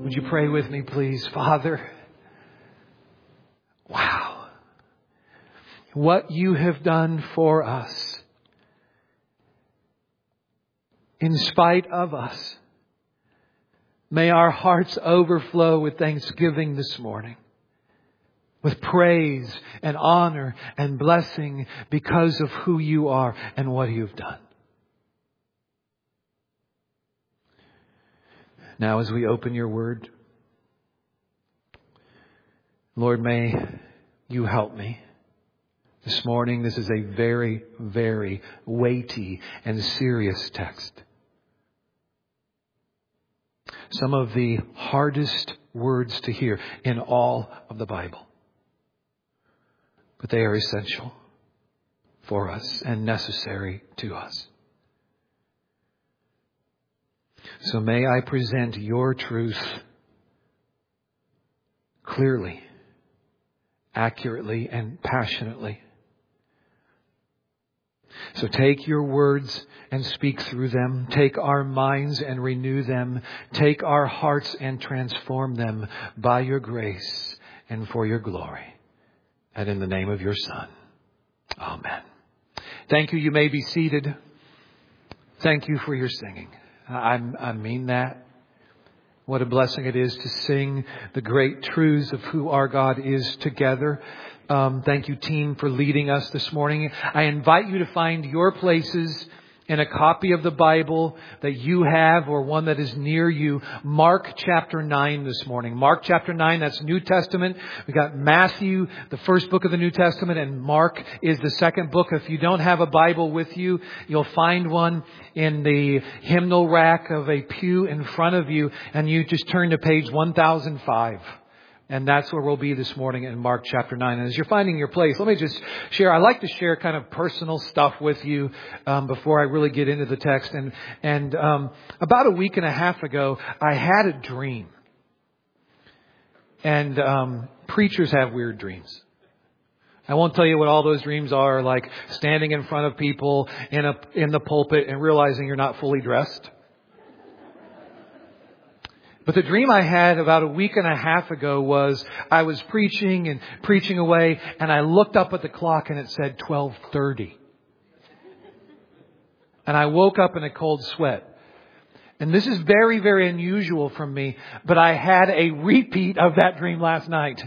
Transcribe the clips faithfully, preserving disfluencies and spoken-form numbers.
Would you pray with me, please? Father, wow. What you have done for us, in spite of us. May our hearts overflow with thanksgiving this morning, with praise and honor and blessing because of who you are and what you've done. Now, as we open your word, Lord, may you help me. This morning, this is a very, very weighty and serious text. Some of the hardest words to hear in all of the Bible. But they are essential for us and necessary to us. So may I present your truth clearly, accurately, and passionately. So take your words and speak through them. Take our minds and renew them. Take our hearts and transform them by your grace and for your glory. And in the name of your Son. Amen. Thank you. You may be seated. Thank you for your singing. I, I mean that. What a blessing it is to sing the great truths of who our God is together. Um, thank you, team, for leading us this morning. I invite you to find your places in a copy of the Bible that you have or one that is near you. Mark chapter nine this morning. Mark chapter nine, that's New Testament. We got Matthew, the first book of the New Testament, and Mark is the second book. If you don't have a Bible with you, you'll find one in the hymnal rack of a pew in front of you, and you just turn to page one thousand five. And that's where we'll be this morning in Mark chapter nine. And as you're finding your place, let me just share. I like to share kind of personal stuff with you um, before I really get into the text. And and um, about a week and a half ago, I had a dream. And um, preachers have weird dreams. I won't tell you what all those dreams are, like standing in front of people in a in the pulpit and realizing you're not fully dressed. But the dream I had about a week and a half ago was I was preaching and preaching away, and I looked up at the clock and it said twelve thirty. And I woke up in a cold sweat. And this is very, very unusual from me, but I had a repeat of that dream last night.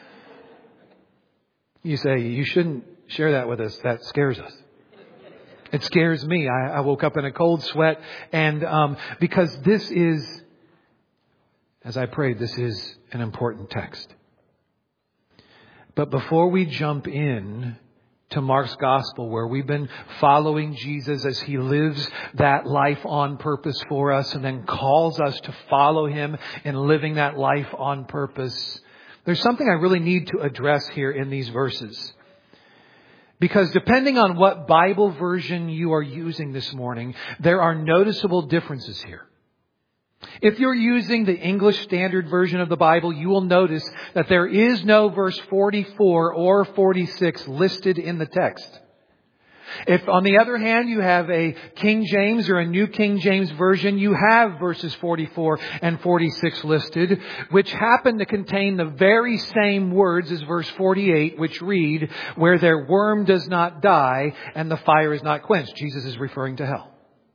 You say, you shouldn't share that with us. That scares us. It scares me. I, I woke up in a cold sweat, and um, because this is... As I prayed, this is an important text. But before we jump in to Mark's gospel, where we've been following Jesus as he lives that life on purpose for us and then calls us to follow him in living that life on purpose, there's something I really need to address here in these verses. Because depending on what Bible version you are using this morning, there are noticeable differences here. If you're using the English Standard Version of the Bible, you will notice that there is no verse forty-four or forty-six listed in the text. If, on the other hand, you have a King James or a New King James Version, you have verses forty-four and forty-six listed, which happen to contain the very same words as verse forty-eight, which read, "Where their worm does not die and the fire is not quenched." Jesus is referring to hell.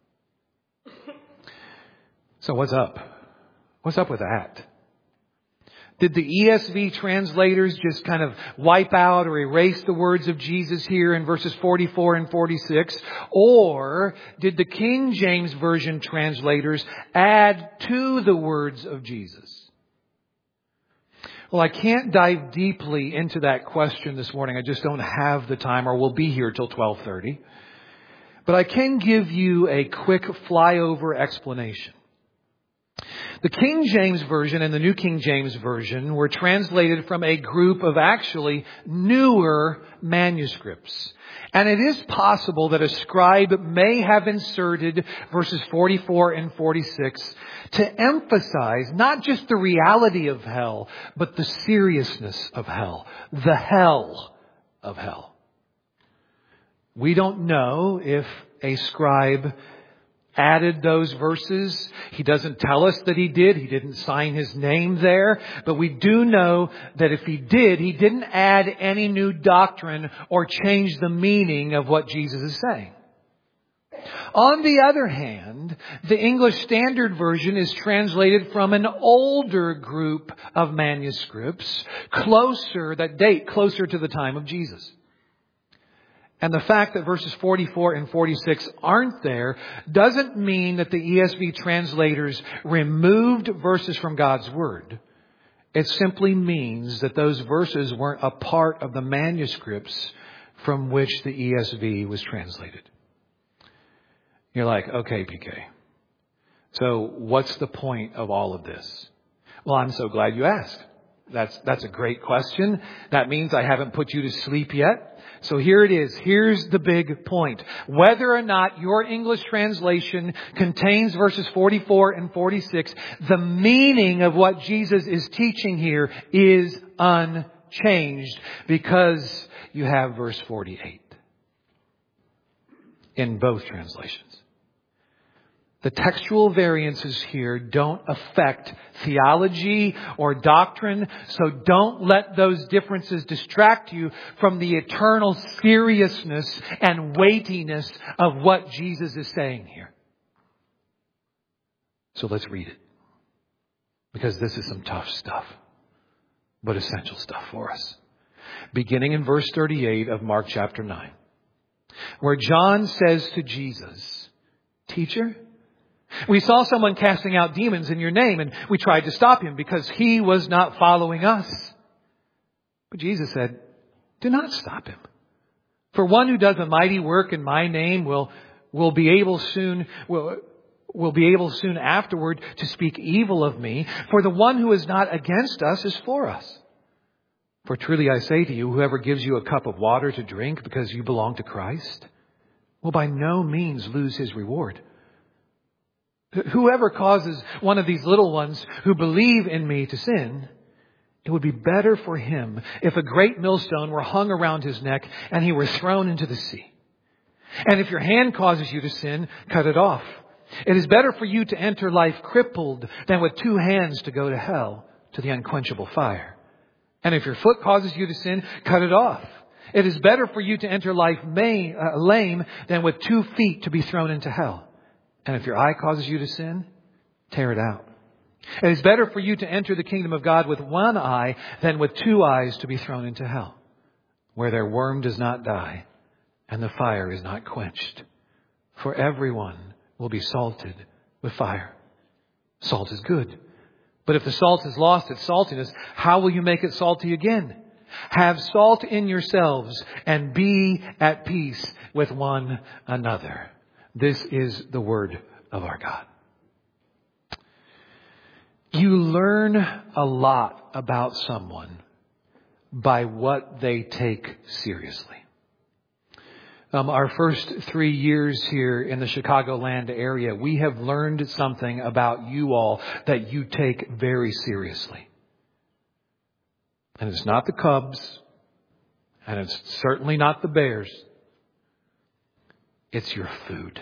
So what's up? What's up with that? Did the E S V translators just kind of wipe out or erase the words of Jesus here in verses forty-four and forty-six? Or did the King James Version translators add to the words of Jesus? Well, I can't dive deeply into that question this morning. I just don't have the time, or we'll be here till twelve thirty. But I can give you a quick flyover explanation. The King James Version and the New King James Version were translated from a group of actually newer manuscripts. And it is possible that a scribe may have inserted verses forty-four and forty-six to emphasize not just the reality of hell, but the seriousness of hell, the hell of hell. We don't know if a scribe added those verses. He doesn't tell us that He did. He didn't sign His name there. But we do know that if He did, He didn't add any new doctrine or change the meaning of what Jesus is saying. On the other hand, the English Standard Version is translated from an older group of manuscripts, closer, that date closer to the time of Jesus. And the fact that verses forty-four and forty-six aren't there doesn't mean that the E S V translators removed verses from God's Word. It simply means that those verses weren't a part of the manuscripts from which the E S V was translated. You're like, okay, P K. So what's the point of all of this? Well, I'm so glad you asked. That's, that's a great question. That means I haven't put you to sleep yet. So here it is. Here's the big point. Whether or not your English translation contains verses forty-four and forty-six, the meaning of what Jesus is teaching here is unchanged because you have verse forty-eight in both translations. The textual variances here don't affect theology or doctrine, so don't let those differences distract you from the eternal seriousness and weightiness of what Jesus is saying here. So let's read it, because this is some tough stuff, but essential stuff for us. Beginning in verse thirty-eight of Mark chapter nine, where John says to Jesus, "Teacher, we saw someone casting out demons in your name, and we tried to stop him because he was not following us." But Jesus said, "Do not stop him. For one who does a mighty work in my name will, will be able soon, will, will be able soon afterward to speak evil of me. For the one who is not against us is for us. For truly I say to you, whoever gives you a cup of water to drink because you belong to Christ will by no means lose his reward. Whoever causes one of these little ones who believe in me to sin, it would be better for him if a great millstone were hung around his neck and he were thrown into the sea. And if your hand causes you to sin, cut it off. It is better for you to enter life crippled than with two hands to go to hell, to the unquenchable fire. And if your foot causes you to sin, cut it off. It is better for you to enter life may, uh, lame than with two feet to be thrown into hell. And if your eye causes you to sin, tear it out. It is better for you to enter the kingdom of God with one eye than with two eyes to be thrown into hell, where their worm does not die and the fire is not quenched. For everyone will be salted with fire. Salt is good. But if the salt has lost its saltiness, how will you make it salty again? Have salt in yourselves and be at peace with one another. This is the word of our God. You learn a lot about someone by what they take seriously. Um, our first three years here in the Chicagoland area, we have learned something about you all that you take very seriously. And it's not the Cubs, and it's certainly not the Bears. It's your food.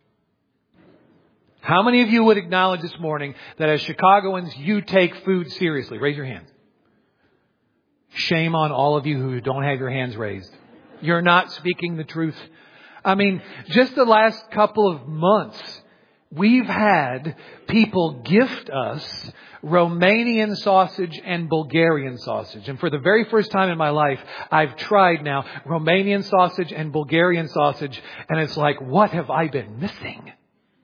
How many of you would acknowledge this morning that as Chicagoans, you take food seriously? Raise your hands. Shame on all of you who don't have your hands raised. You're not speaking the truth. I mean, just the last couple of months, we've had people gift us Romanian sausage and Bulgarian sausage. And for the very first time in my life, I've tried now Romanian sausage and Bulgarian sausage. And it's like, what have I been missing?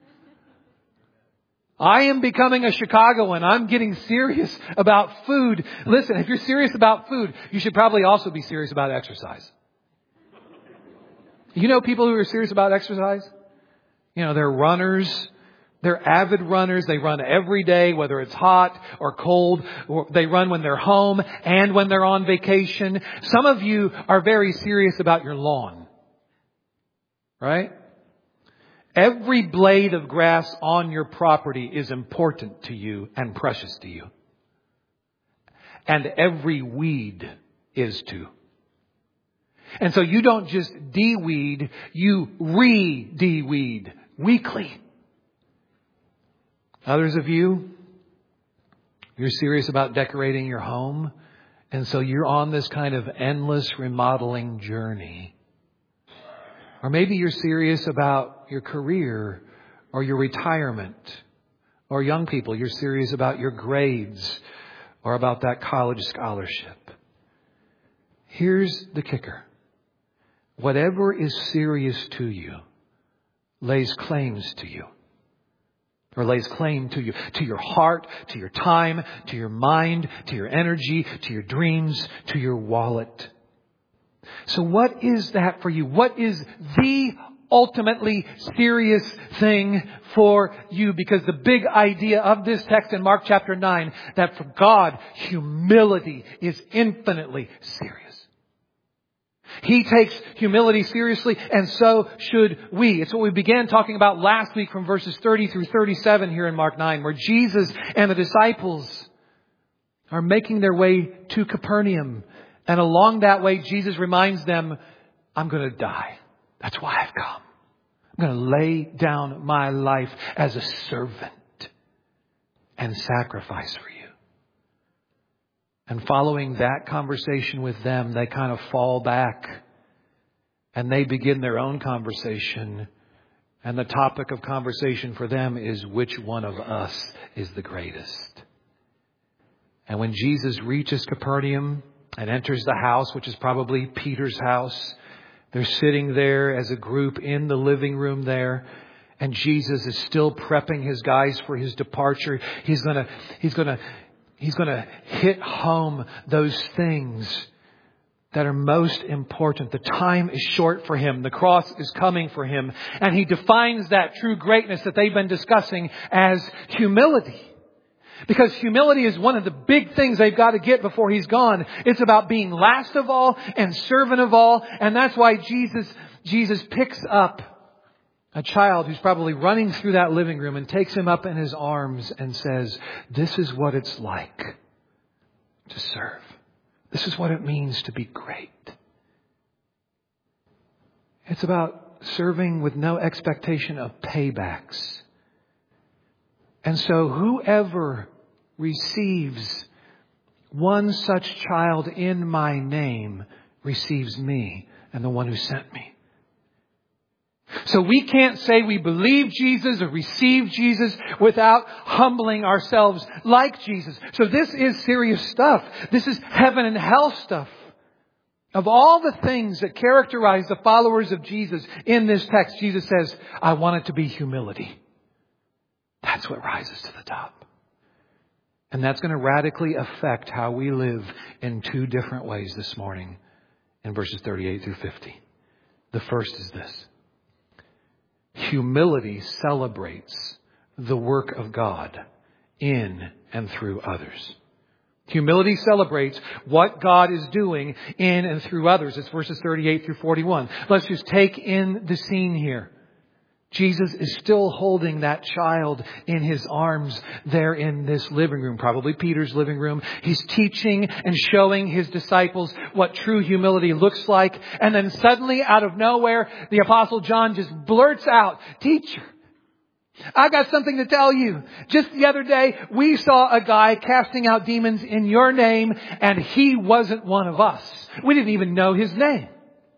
I am becoming a Chicagoan. I'm getting serious about food. Listen, if you're serious about food, you should probably also be serious about exercise. You know people who are serious about exercise? You know, they're runners. They're avid runners. They run every day, whether it's hot or cold. Or they run when they're home and when they're on vacation. Some of you are very serious about your lawn. Right? Every blade of grass on your property is important to you and precious to you. And every weed is too. And so you don't just de-weed, you re-de-weed weekly. Others of you, you're serious about decorating your home. And so you're on this kind of endless remodeling journey. Or maybe you're serious about your career or your retirement. Or young people, you're serious about your grades or about that college scholarship. Here's the kicker. Whatever is serious to you lays claims to you. Or lays claim to you, to your heart, to your time, to your mind, to your energy, to your dreams, to your wallet. So what is that for you? What is the ultimately serious thing for you? Because the big idea of this text in Mark chapter nine, that for God, humility is infinitely serious. He takes humility seriously, and so should we. It's what we began talking about last week from verses thirty through thirty-seven here in Mark nine, where Jesus and the disciples are making their way to Capernaum. And along that way, Jesus reminds them, I'm going to die. That's why I've come. I'm going to lay down my life as a servant and sacrifice for you. And following that conversation with them, they kind of fall back and they begin their own conversation. And the topic of conversation for them is, which one of us is the greatest? And when Jesus reaches Capernaum and enters the house, which is probably Peter's house, they're sitting there as a group in the living room there. And Jesus is still prepping his guys for his departure. He's going to, he's going to, He's going to hit home those things that are most important. The time is short for him. The cross is coming for him. And he defines that true greatness that they've been discussing as humility. Because humility is one of the big things they've got to get before he's gone. It's about being last of all and servant of all. And that's why Jesus, Jesus picks up a child who's probably running through that living room and takes him up in his arms and says, this is what it's like to serve. This is what it means to be great. It's about serving with no expectation of paybacks. And so whoever receives one such child in my name receives me and the one who sent me. So we can't say we believe Jesus or receive Jesus without humbling ourselves like Jesus. So this is serious stuff. This is heaven and hell stuff. Of all the things that characterize the followers of Jesus in this text, Jesus says, I want it to be humility. That's what rises to the top. And that's going to radically affect how we live in two different ways this morning in verses thirty-eight through fifty. The first is this. Humility celebrates the work of God in and through others. Humility celebrates what God is doing in and through others. It's verses thirty-eight through forty-one. Let's just take in the scene here. Jesus is still holding that child in his arms there in this living room, probably Peter's living room. He's teaching and showing his disciples what true humility looks like. And then suddenly, out of nowhere, the Apostle John just blurts out, Teacher, I got something to tell you. Just the other day, we saw a guy casting out demons in your name, and he wasn't one of us. We didn't even know his name.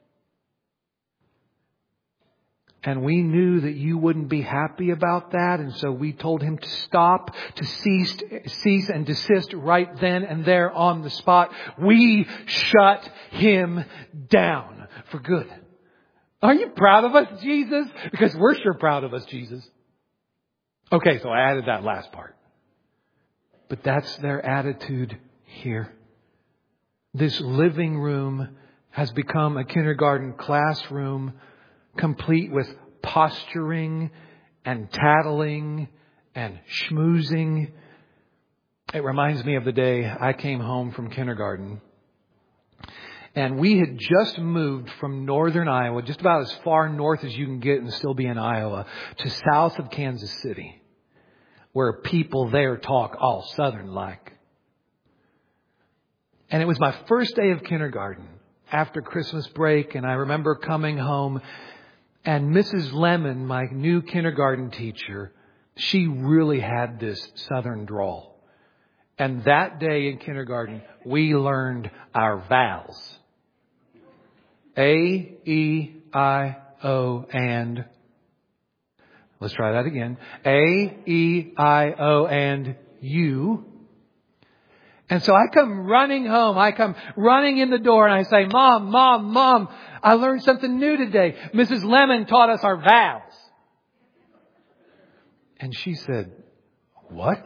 And we knew that you wouldn't be happy about that. And so we told him to stop, to cease, cease and desist right then and there on the spot. We shut him down for good. Are you proud of us, Jesus? Because we're sure proud of us, Jesus. Okay, so I added that last part. But that's their attitude here. This living room has become a kindergarten classroom, complete with posturing and tattling and schmoozing. It reminds me of the day I came home from kindergarten. And we had just moved from northern Iowa, just about as far north as you can get and still be in Iowa, to south of Kansas City, where people there talk all southern-like. And it was my first day of kindergarten after Christmas break, and I remember coming home. And Missus Lemon, my new kindergarten teacher, She really had this southern drawl. And that day in kindergarten, we learned our vowels. A, E, I, O, and. Let's try that again. A, E, I, O, and U. And so I come running home. I come running in the door and I say, Mom, Mom, Mom, I learned something new today. Missus Lemon taught us our vowels. And she said, what?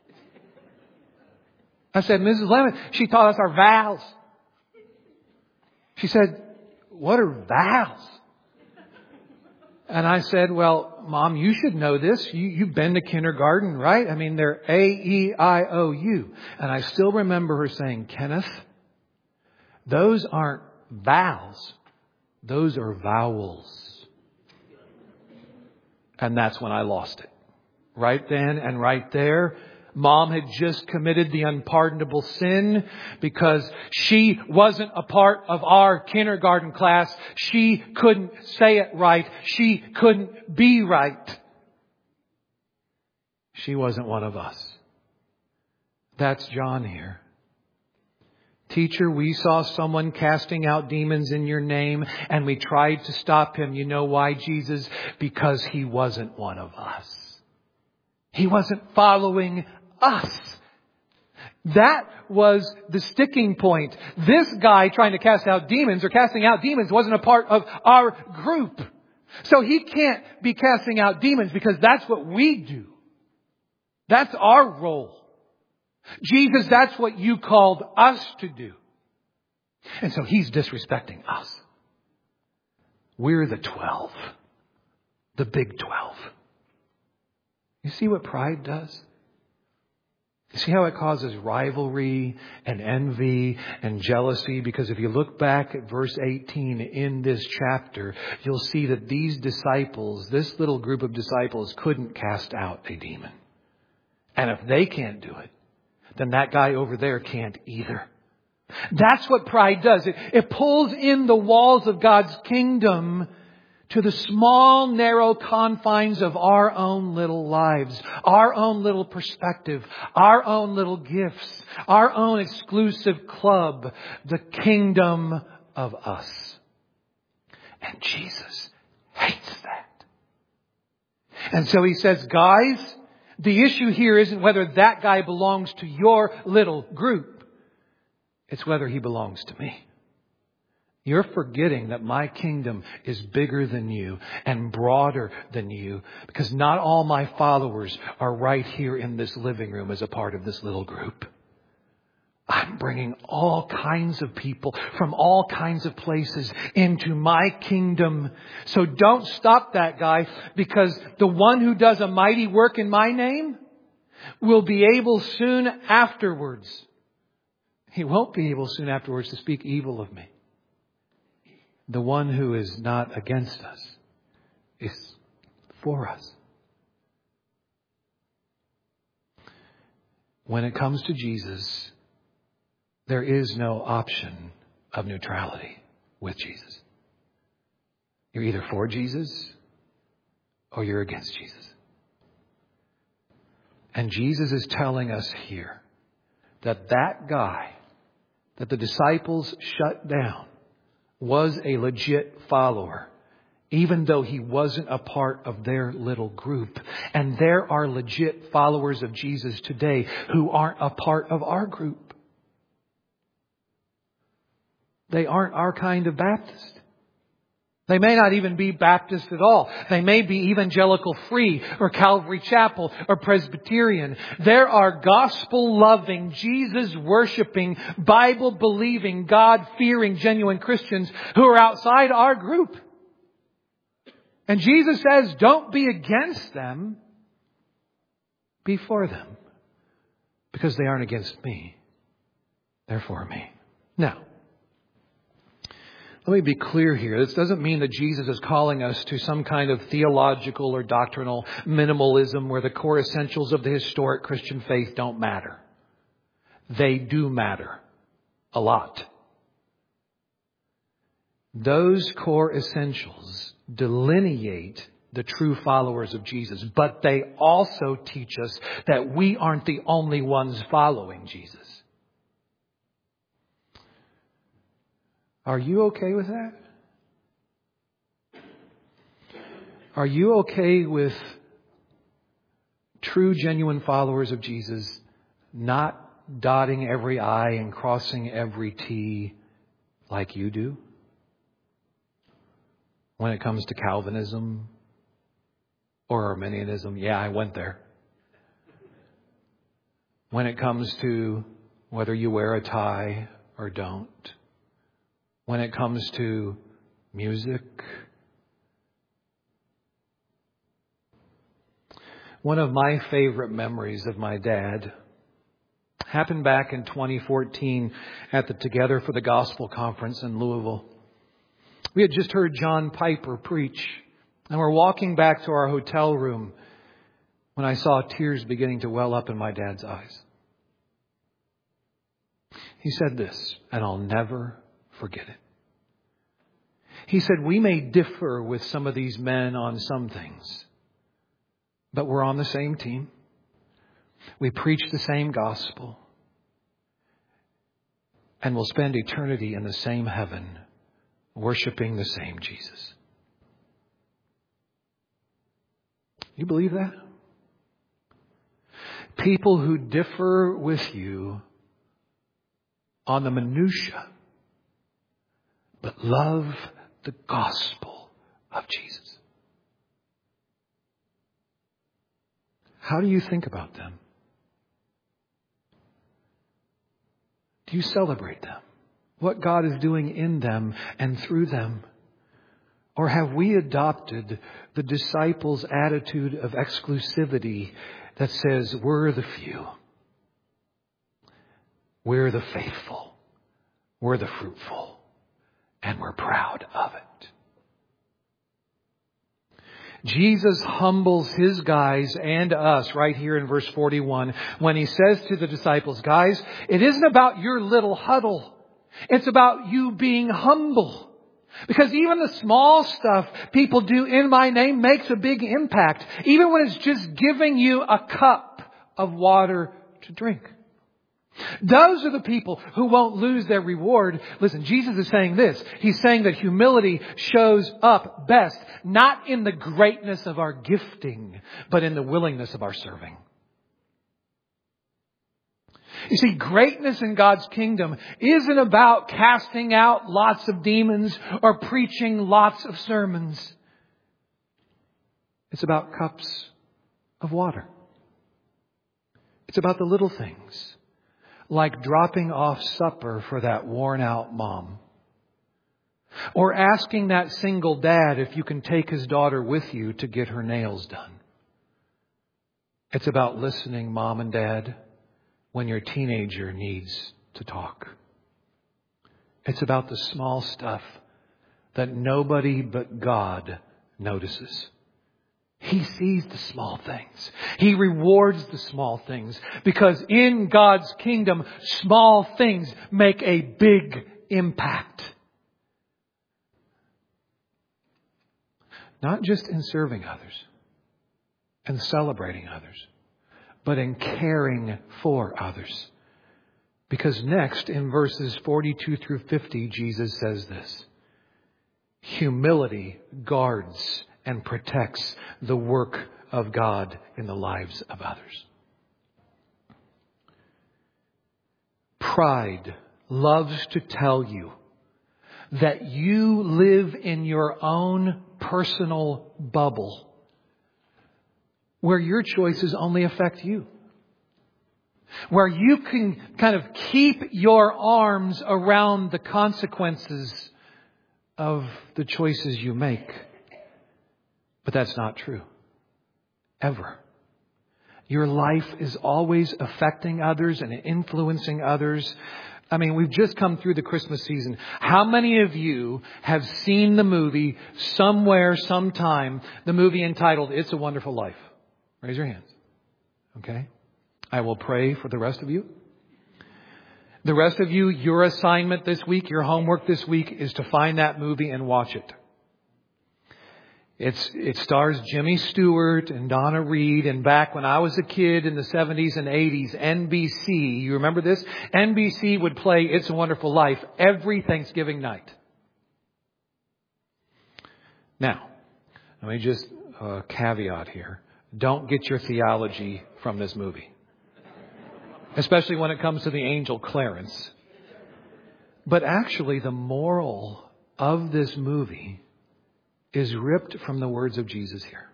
I said, Missus Lemon, she taught us our vowels. She said, what are vowels? And I said, well, Mom, you should know this. You, you've been to kindergarten, right? I mean, they're A, E, I, O, U. And I still remember her saying, Kenneth, those aren't vowels. Those are vowels. And that's when I lost it. Right then and right there. Mom had just committed the unpardonable sin because she wasn't a part of our kindergarten class. She couldn't say it right. She couldn't be right. She wasn't one of us. That's John here. Teacher, we saw someone casting out demons in your name and we tried to stop him. You know why, Jesus? Because he wasn't one of us. He wasn't following us. That was the sticking point. This guy trying to cast out demons or casting out demons wasn't a part of our group. So he can't be casting out demons because that's what we do. That's our role. Jesus, that's what you called us to do. And so he's disrespecting us. We're the twelve. The big twelve. You see what pride does? You see how it causes rivalry and envy and jealousy? Because if you look back at verse eighteen in this chapter, you'll see that these disciples, this little group of disciples, couldn't cast out a demon. And if they can't do it, then that guy over there can't either. That's what pride does. It, it pulls in the walls of God's kingdom to the small, narrow confines of our own little lives, our own little perspective, our own little gifts, our own exclusive club, the kingdom of us. And Jesus hates that. And so he says, guys, the issue here isn't whether that guy belongs to your little group. It's whether he belongs to me. You're forgetting that my kingdom is bigger than you and broader than you, because not all my followers are right here in this living room as a part of this little group. I'm bringing all kinds of people from all kinds of places into my kingdom. So don't stop that guy, because the one who does a mighty work in my name will be able soon afterwards. He won't be able soon afterwards to speak evil of me. The one who is not against us is for us. When it comes to Jesus, there is no option of neutrality with Jesus. You're either for Jesus or you're against Jesus. And Jesus is telling us here that that guy that the disciples shut down was a legit follower, even though he wasn't a part of their little group. And there are legit followers of Jesus today who aren't a part of our group. They aren't our kind of Baptist. They may not even be Baptist at all. They may be evangelical free or Calvary Chapel or Presbyterian. There are gospel-loving, Jesus-worshiping, Bible-believing, God-fearing, genuine Christians who are outside our group. And Jesus says, don't be against them. Be for them. Because they aren't against me. They're for me. Now, let me be clear here. This doesn't mean that Jesus is calling us to some kind of theological or doctrinal minimalism where the core essentials of the historic Christian faith don't matter. They do matter a lot. Those core essentials delineate the true followers of Jesus. But they also teach us that we aren't the only ones following Jesus. Are you okay with that? Are you okay with true, genuine followers of Jesus not dotting every I and crossing every T like you do? When it comes to Calvinism or Arminianism, yeah, I went there. When it comes to whether you wear a tie or don't. When it comes to music. One of my favorite memories of my dad happened back in twenty fourteen at the Together for the Gospel conference in Louisville. We had just heard John Piper preach, and we're walking back to our hotel room when I saw tears beginning to well up in my dad's eyes. He said this, and I'll never forget it. He said, we may differ with some of these men on some things, but we're on the same team. We preach the same gospel. And we'll spend eternity in the same heaven, worshiping the same Jesus. You believe that? People who differ with you on the minutia, but love the gospel of Jesus. How do you think about them? Do you celebrate them? What God is doing in them and through them? Or have we adopted the disciples' attitude of exclusivity that says we're the few, we're the faithful, we're the fruitful, and we're proud of it? Jesus humbles His guys and us right here in verse forty-one when He says to the disciples, guys, it isn't about your little huddle. It's about you being humble. Because even the small stuff people do in my name makes a big impact. Even when it's just giving you a cup of water to drink. Those are the people who won't lose their reward. Listen, Jesus is saying this. He's saying that humility shows up best, not in the greatness of our gifting, but in the willingness of our serving. You see, greatness in God's kingdom isn't about casting out lots of demons or preaching lots of sermons. It's about cups of water. It's about the little things. Like dropping off supper for that worn out mom. Or asking that single dad if you can take his daughter with you to get her nails done. It's about listening, mom and dad, when your teenager needs to talk. It's about the small stuff that nobody but God notices. He sees the small things. He rewards the small things. Because in God's kingdom, small things make a big impact. Not just in serving others and celebrating others, but in caring for others. Because next, in verses forty-two through fifty, Jesus says this. Humility guards and protects the work of God in the lives of others. Pride loves to tell you that you live in your own personal bubble where your choices only affect you. Where you can kind of keep your arms around the consequences of the choices you make. But that's not true. Ever. Your life is always affecting others and influencing others. I mean, we've just come through the Christmas season. How many of you have seen the movie somewhere, sometime, the movie entitled It's a Wonderful Life? Raise your hands. Okay. I will pray for the rest of you. The rest of you, your assignment this week, your homework this week is to find that movie and watch it. It's, it stars Jimmy Stewart and Donna Reed. And back when I was a kid in the seventies and eighties, N B C, you remember this? N B C would play It's a Wonderful Life every Thanksgiving night. Now, let me just uh, caveat here. Don't get your theology from this movie. Especially when it comes to the angel Clarence. But actually, the moral of this movie is ripped from the words of Jesus here.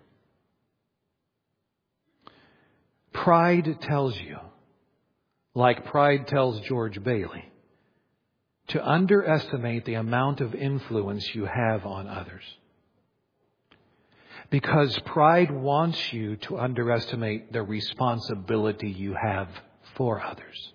Pride tells you, like pride tells George Bailey, to underestimate the amount of influence you have on others. Because pride wants you to underestimate the responsibility you have for others.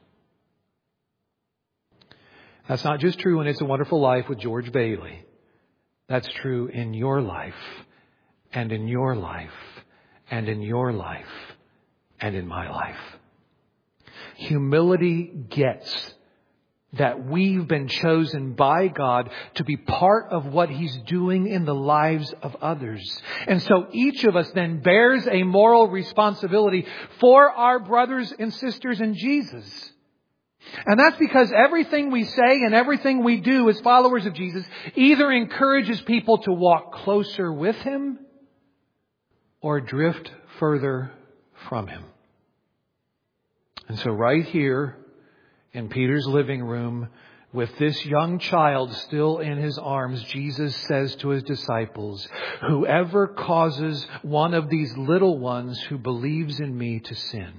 That's not just true in It's a Wonderful Life with George Bailey. That's true in your life, and in your life, and in your life, and in my life. Humility gets that we've been chosen by God to be part of what He's doing in the lives of others. And so each of us then bears a moral responsibility for our brothers and sisters in Jesus. And that's because everything we say and everything we do as followers of Jesus either encourages people to walk closer with Him or drift further from Him. And so right here in Peter's living room, with this young child still in his arms, Jesus says to His disciples, "Whoever causes one of these little ones who believes in me to sin."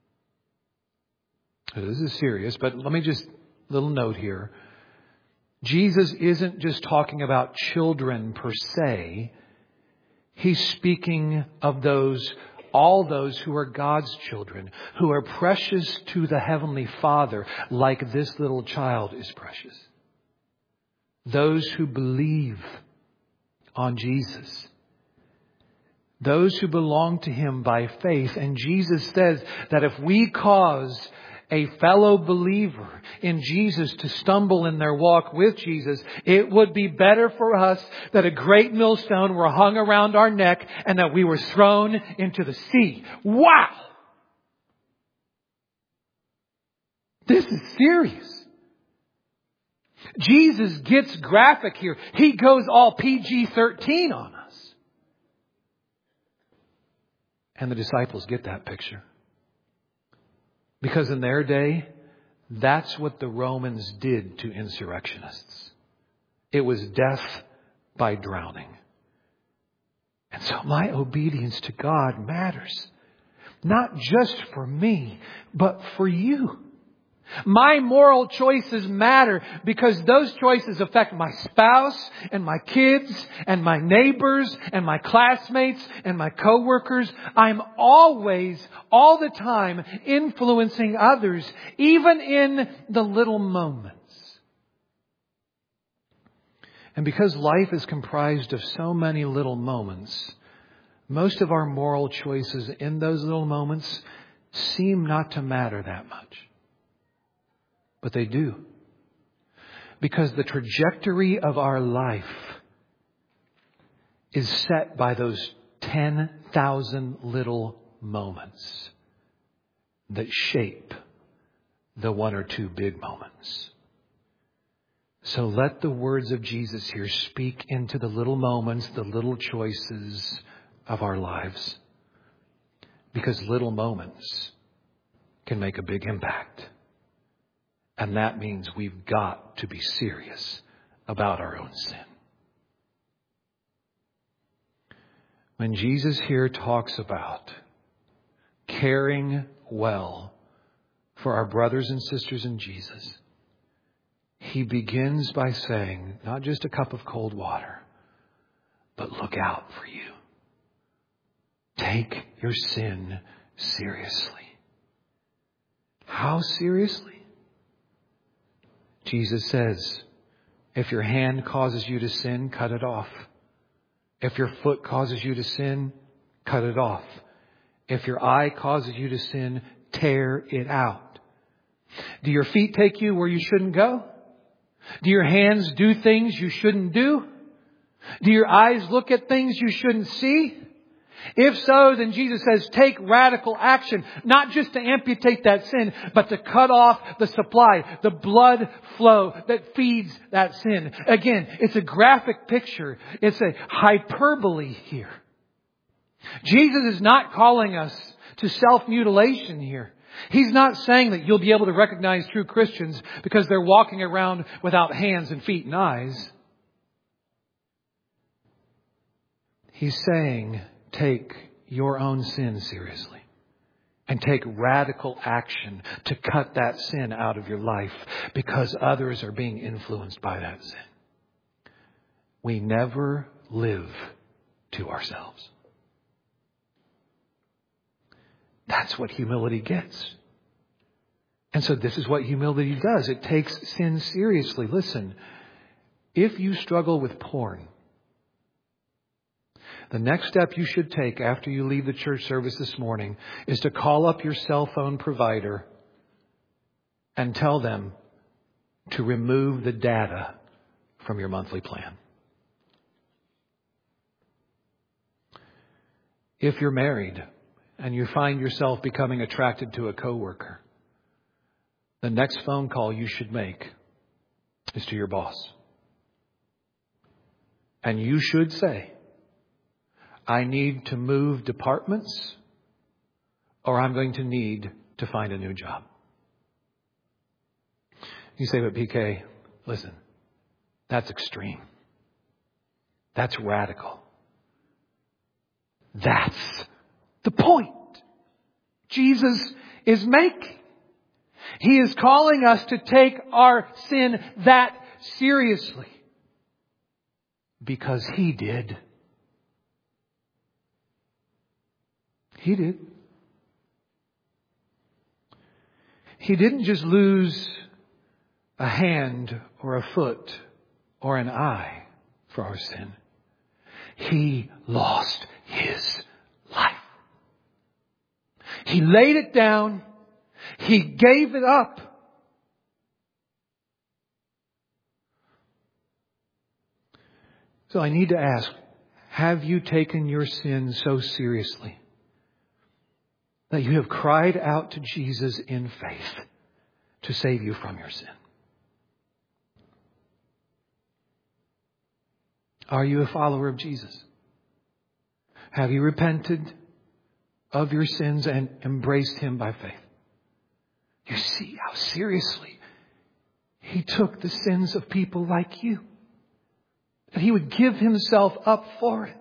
This is serious, but let me just, little note here. Jesus isn't just talking about children per se. He's speaking of those, all those who are God's children, who are precious to the Heavenly Father, like this little child is precious. Those who believe on Jesus. Those who belong to Him by faith. And Jesus says that if we cause a fellow believer in Jesus to stumble in their walk with Jesus, it would be better for us that a great millstone were hung around our neck and that we were thrown into the sea. Wow! This is serious. Jesus gets graphic here. He goes all P G thirteen on us. And the disciples get that picture. Because in their day, that's what the Romans did to insurrectionists. It was death by drowning. And so my obedience to God matters. Not just for me, but for you. My moral choices matter because those choices affect my spouse and my kids and my neighbors and my classmates and my coworkers. I'm always, all the time, influencing others, even in the little moments. And because life is comprised of so many little moments, most of our moral choices in those little moments seem not to matter that much. But they do. Because the trajectory of our life is set by those ten thousand little moments that shape the one or two big moments. So let the words of Jesus here speak into the little moments, the little choices of our lives. Because little moments can make a big impact. And that means we've got to be serious about our own sin. When Jesus here talks about caring well for our brothers and sisters in Jesus, He begins by saying, not just a cup of cold water, but look out for you. Take your sin seriously. How seriously? Jesus says, if your hand causes you to sin, cut it off. If your foot causes you to sin, cut it off. If your eye causes you to sin, tear it out. Do your feet take you where you shouldn't go? Do your hands do things you shouldn't do? Do your eyes look at things you shouldn't see? If so, then Jesus says, take radical action, not just to amputate that sin, but to cut off the supply, the blood flow that feeds that sin. Again, it's a graphic picture. It's a hyperbole here. Jesus is not calling us to self-mutilation here. He's not saying that you'll be able to recognize true Christians because they're walking around without hands and feet and eyes. He's saying, take your own sin seriously and take radical action to cut that sin out of your life because others are being influenced by that sin. We never live to ourselves. That's what humility gets. And so this is what humility does. It takes sin seriously. Listen, if you struggle with porn, the next step you should take after you leave the church service this morning is to call up your cell phone provider and tell them to remove the data from your monthly plan. If you're married and you find yourself becoming attracted to a coworker, the next phone call you should make is to your boss. And you should say, I need to move departments or I'm going to need to find a new job. You say, but P K, listen, that's extreme. That's radical. That's the point Jesus is making. He is calling us to take our sin that seriously because He did. He did. He didn't just lose a hand or a foot or an eye for our sin. He lost His life. He laid it down. He gave it up. So I need to ask, have you taken your sin so seriously that you have cried out to Jesus in faith to save you from your sin? Are you a follower of Jesus? Have you repented of your sins and embraced Him by faith? You see how seriously He took the sins of people like you. That He would give Himself up for it.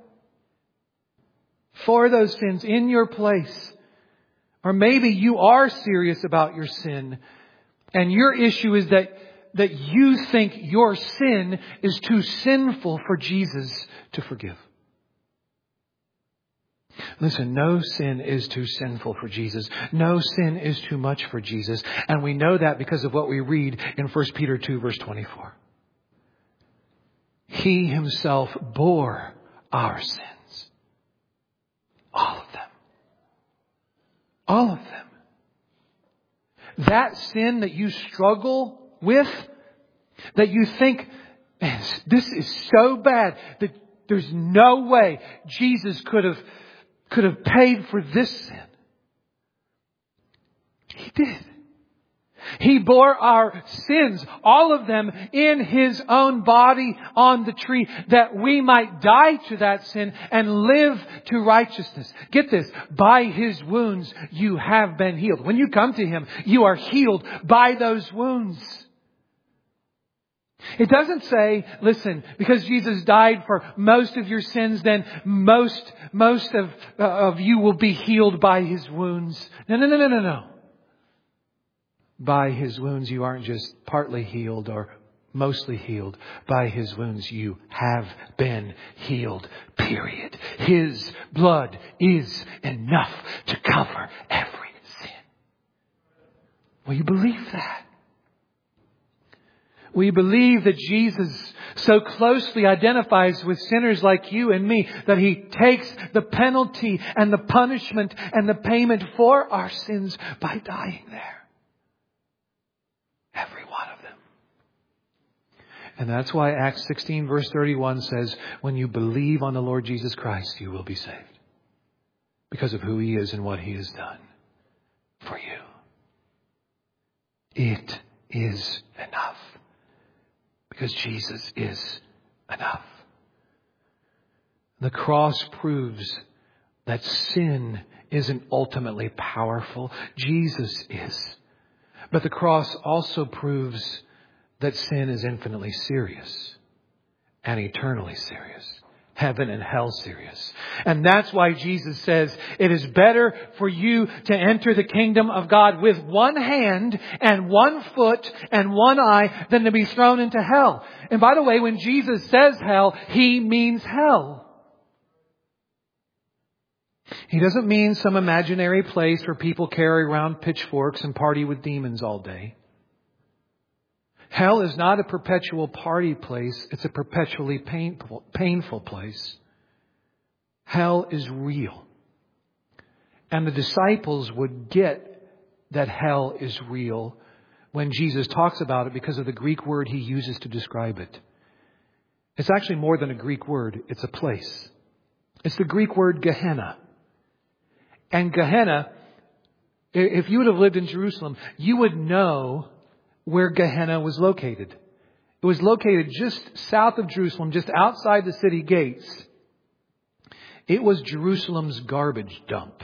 For those sins in your place. Or maybe you are serious about your sin and your issue is that, that you think your sin is too sinful for Jesus to forgive. Listen, no sin is too sinful for Jesus. No sin is too much for Jesus. And we know that because of what we read in First Peter two verse twenty-four. He Himself bore our sins. All of them. All of them. That sin that you struggle with, that you think, man, this is so bad that there's no way Jesus could have, could have paid for this sin. He did. He bore our sins, all of them, in His own body on the tree, that we might die to that sin and live to righteousness. Get this, by His wounds you have been healed. When you come to Him, you are healed by those wounds. It doesn't say, listen, because Jesus died for most of your sins, then most, most of, uh, of you will be healed by His wounds. No, no, no, no, no, no. By His wounds, you aren't just partly healed or mostly healed. By His wounds, you have been healed, period. His blood is enough to cover every sin. Will you believe that? Will you believe that Jesus so closely identifies with sinners like you and me that He takes the penalty and the punishment and the payment for our sins by dying there? Every one of them. And that's why Acts sixteen verse thirty-one says, when you believe on the Lord Jesus Christ, you will be saved. Because of who He is and what He has done for you. It is enough. Because Jesus is enough. The cross proves that sin isn't ultimately powerful. Jesus is. But the cross also proves that sin is infinitely serious and eternally serious. Heaven and hell serious. And that's why Jesus says it is better for you to enter the kingdom of God with one hand and one foot and one eye than to be thrown into hell. And by the way, when Jesus says hell, He means hell. He doesn't mean some imaginary place where people carry around pitchforks and party with demons all day. Hell is not a perpetual party place. It's a perpetually painful, painful place. Hell is real. And the disciples would get that hell is real when Jesus talks about it because of the Greek word He uses to describe it. It's actually more than a Greek word. It's a place. It's the Greek word Gehenna. And Gehenna, if you would have lived in Jerusalem, you would know where Gehenna was located. It was located just south of Jerusalem, just outside the city gates. It was Jerusalem's garbage dump.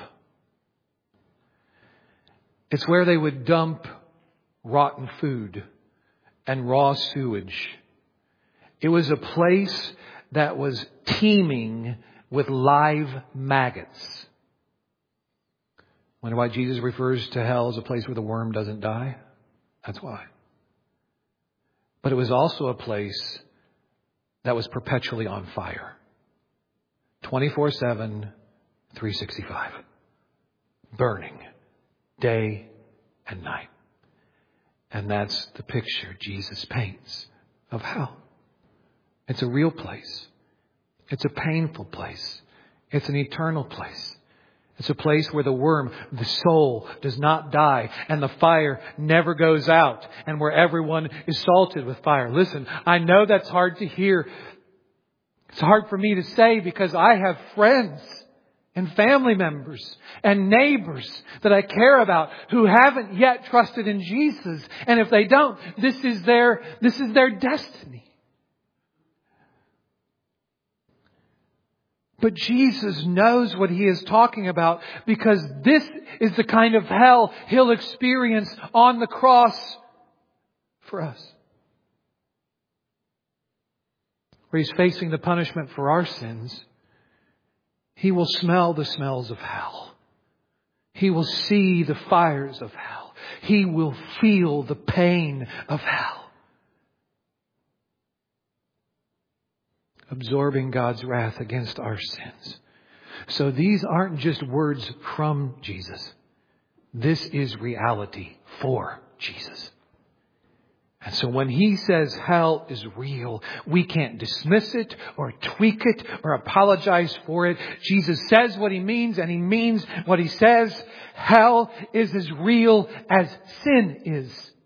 It's where they would dump rotten food and raw sewage. It was a place that was teeming with live maggots. Wonder why Jesus refers to hell as a place where the worm doesn't die? That's why. But it was also a place that was perpetually on fire. twenty-four seven, three sixty-five. Burning. Day and night. And that's the picture Jesus paints of hell. It's a real place. It's a painful place. It's an eternal place. It's a place where the worm, the soul, does not die and the fire never goes out and where everyone is salted with fire. Listen, I know that's hard to hear. It's hard for me to say because I have friends and family members and neighbors that I care about who haven't yet trusted in Jesus. And if they don't, this is their, this is their destiny. But Jesus knows what He is talking about because this is the kind of hell He'll experience on the cross for us. Where He's facing the punishment for our sins, He will smell the smells of hell. He will see the fires of hell. He will feel the pain of hell. Absorbing God's wrath against our sins. So these aren't just words from Jesus. This is reality for Jesus. And so when He says hell is real, we can't dismiss it or tweak it or apologize for it. Jesus says what He means and He means what He says. Hell is as real as sin is.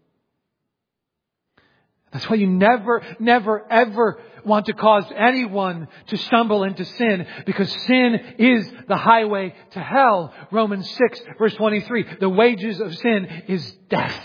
That's why you never, never, ever want to cause anyone to stumble into sin, because sin is the highway to hell. Romans six verse twenty-three. The wages of sin is death.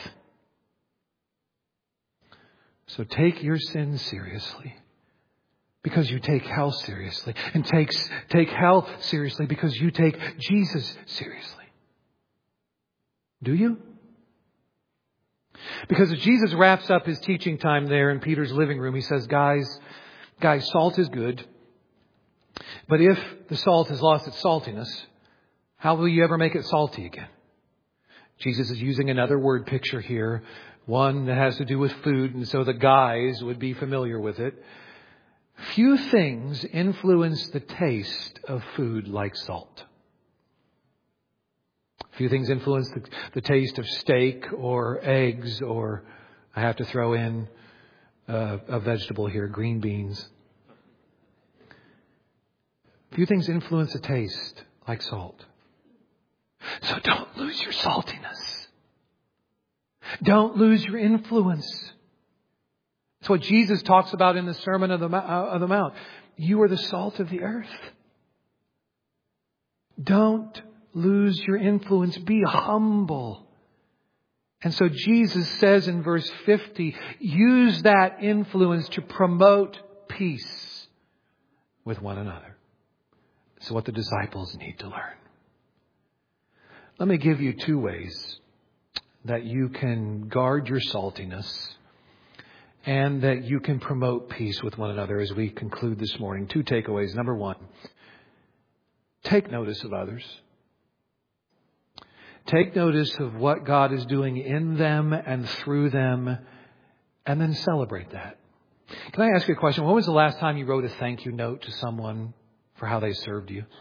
So take your sin seriously because you take hell seriously, and take, take hell seriously because you take Jesus seriously. Do you? Because as Jesus wraps up His teaching time there in Peter's living room, He says, guys, guys, salt is good. But if the salt has lost its saltiness, how will you ever make it salty again? Jesus is using another word picture here, one that has to do with food, and so the guys would be familiar with it. Few things influence the taste of food like salt. Few things influence the, the taste of steak or eggs, or I have to throw in uh, a vegetable here, green beans. Few things influence the taste like salt. So don't lose your saltiness. Don't lose your influence. It's what Jesus talks about in the Sermon of the, of the Mount. You are the salt of the earth. Don't lose your influence. Be humble. And so Jesus says in verse fifty, use that influence to promote peace with one another. It's what the disciples need to learn. Let me give you two ways that you can guard your saltiness and that you can promote peace with one another as we conclude this morning. Two takeaways. Number one, take notice of others. Take notice of what God is doing in them and through them, and then celebrate that. Can I ask you a question? When was the last time you wrote a thank you note to someone for how they served you?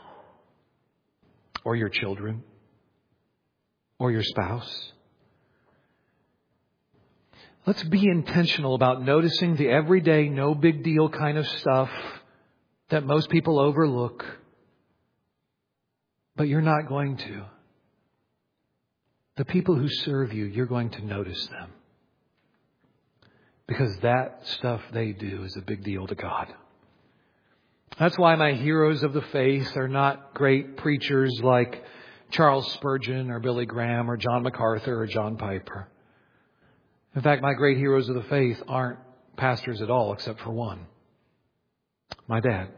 Or your children? Or your spouse? Let's be intentional about noticing the everyday, no big deal kind of stuff that most people overlook. But you're not going to. The people who serve you, you're going to notice them. Because that stuff they do is a big deal to God. That's why my heroes of the faith are not great preachers like Charles Spurgeon or Billy Graham or John MacArthur or John Piper. In fact, my great heroes of the faith aren't pastors at all, except for one. My dad.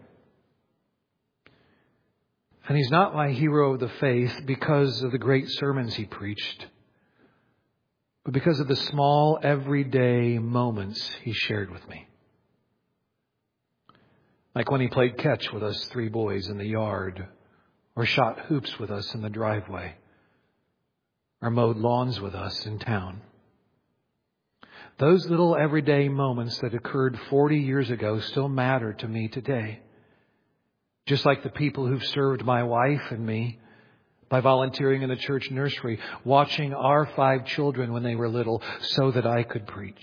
And he's not my hero of the faith because of the great sermons he preached, but because of the small, everyday moments he shared with me. Like when he played catch with us three boys in the yard, or shot hoops with us in the driveway, or mowed lawns with us in town. Those little everyday moments that occurred forty years ago still matter to me today. Just like the people who've served my wife and me by volunteering in the church nursery, watching our five children when they were little so that I could preach.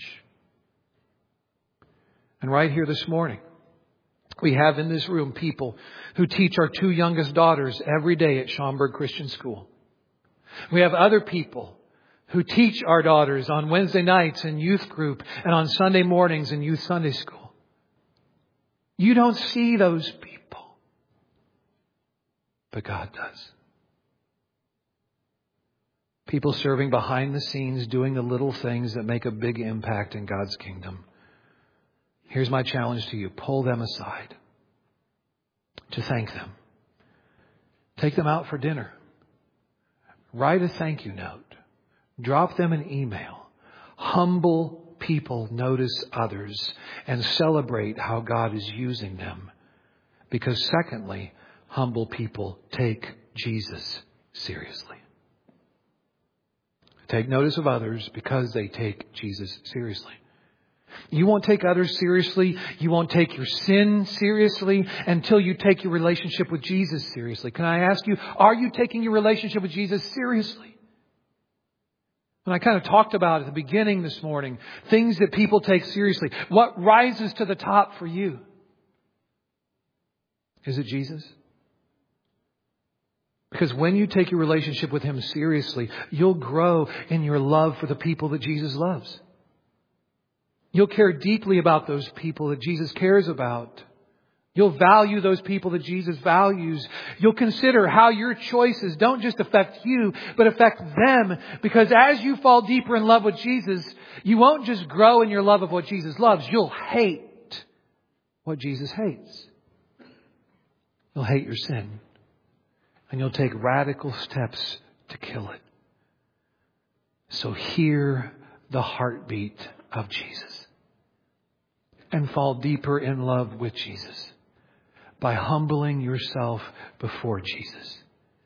And right here this morning, we have in this room people who teach our two youngest daughters every day at Schaumburg Christian School. We have other people who teach our daughters on Wednesday nights in youth group and on Sunday mornings in youth Sunday school. You don't see those people. But God does. People serving behind the scenes, doing the little things that make a big impact in God's kingdom. Here's my challenge to you. Pull them aside to thank them. Take them out for dinner. Write a thank you note. Drop them an email. Humble people notice others and celebrate how God is using them. Because secondly, humble people take Jesus seriously. Take notice of others because they take Jesus seriously. You won't take others seriously. You won't take your sin seriously until you take your relationship with Jesus seriously. Can I ask you, are you taking your relationship with Jesus seriously? And I kind of talked about at the beginning this morning, things that people take seriously. What rises to the top for you? Is it Jesus? Because when you take your relationship with Him seriously, you'll grow in your love for the people that Jesus loves. You'll care deeply about those people that Jesus cares about. You'll value those people that Jesus values. You'll consider how your choices don't just affect you, but affect them. Because as you fall deeper in love with Jesus, you won't just grow in your love of what Jesus loves. You'll hate what Jesus hates. You'll hate your sin. And you'll take radical steps to kill it. So hear the heartbeat of Jesus. And fall deeper in love with Jesus. By humbling yourself before Jesus.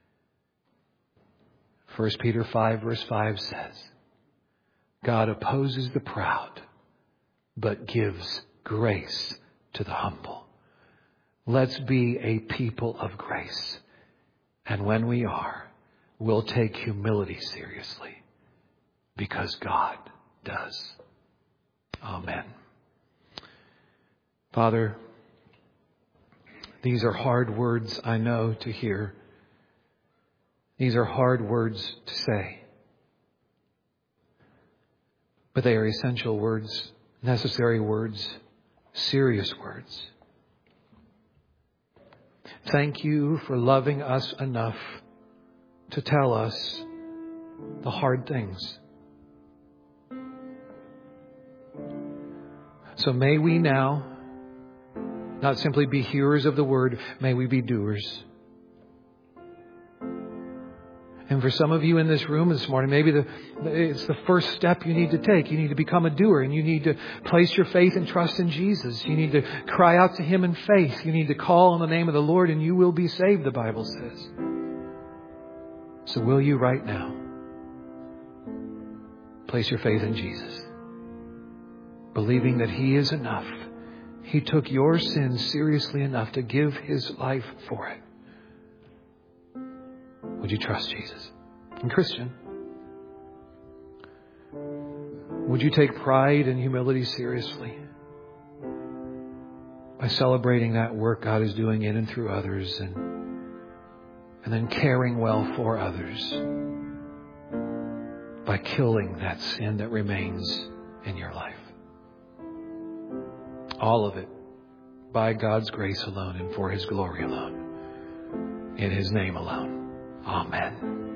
First Peter five verse five says, God opposes the proud, but gives grace to the humble. Let's be a people of grace. And when we are, we'll take humility seriously because God does. Amen. Father, these are hard words, I know, to hear. These are hard words to say. But they are essential words necessary words, serious words. Thank you for loving us enough to tell us the hard things. So may we now not simply be hearers of the word, may we be doers. And for some of you in this room this morning, maybe the, it's the first step you need to take. You need to become a doer, and you need to place your faith and trust in Jesus. You need to cry out to Him in faith. You need to call on the name of the Lord, and you will be saved, the Bible says. So will you right now place your faith in Jesus, believing that He is enough. He took your sins seriously enough to give His life for it. Would you trust Jesus? And Christian, would you take pride and humility seriously by celebrating that work God is doing in and through others, and, and then caring well for others by killing that sin that remains in your life? All of it by God's grace alone and for His glory alone, in His name alone. Amen.